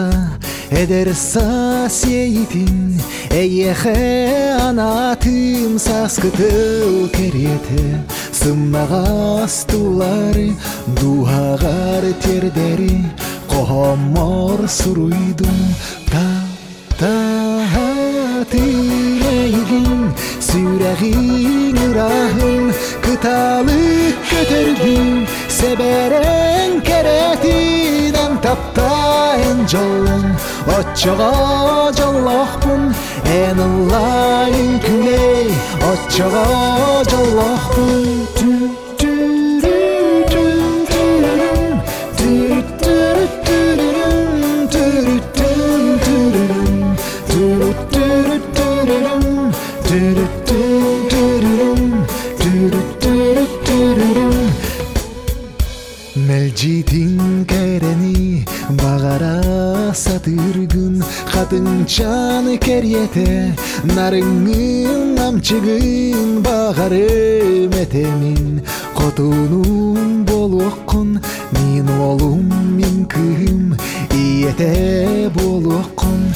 саха эдерса сейтин эйехе анатым саскытыл керете сымнагас тулары дуагар тердери кохомор суруйдум тилейгин сүйрегин ырахын кыталык көтөрдүм себерен керетинен таптайын жолун отчого жоллохпун эн ылайын күлей отчого жоллохпун Мелжитин керени багара сатыргын хатынчаны керьете нарыңын амчыгын багары метемин котунун болуоккун мин олум мин кым иете болуоккун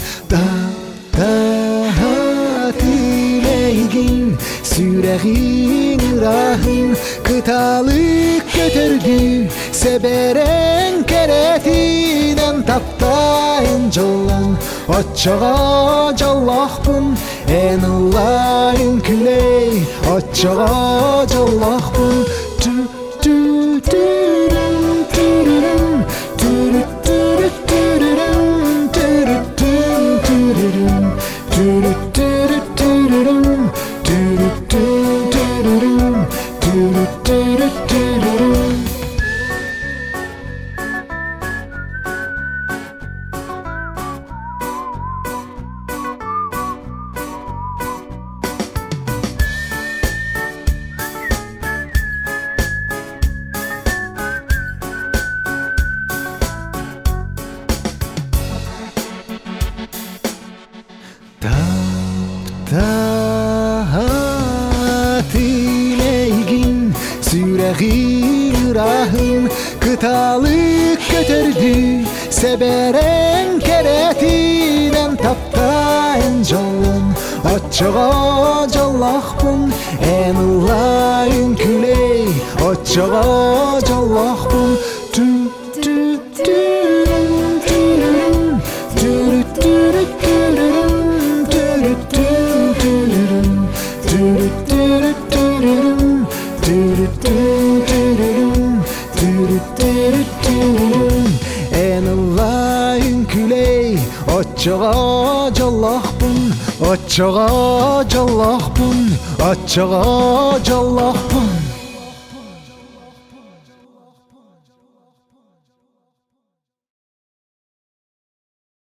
тилейгин сүйрегин ырахын кыталык көтөрдү себерен керетинен таптайын жолун отчого жоллохпун эн ылайын күлей отчого жоллохпун Тилейгин сүйрегин ырахын кыталык көтөрдү себерен керетинен таптайын жолун отчого жоллохпун эн ылайын күлей отчого жоллохпун эн ылайын күлей отчого жоллохпун отчого жоллохпун отчого жоллохпун